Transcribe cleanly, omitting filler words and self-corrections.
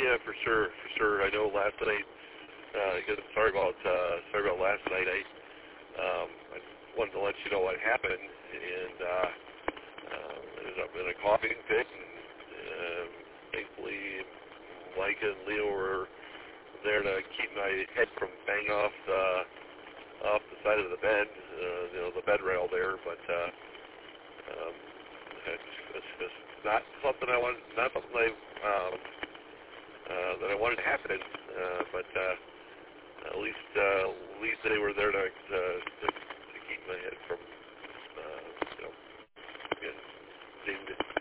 Yeah, for sure, for sure. I know last night. Again, sorry about last night. I wanted to let you know what happened, and ended up in a coughing fit. And thankfully, Mike and Leo were there to keep my head from banging off the side of the bed, the bed rail there. But it's not something I want, not something that I wanted to happen. But at least they were there to keep my head from, getting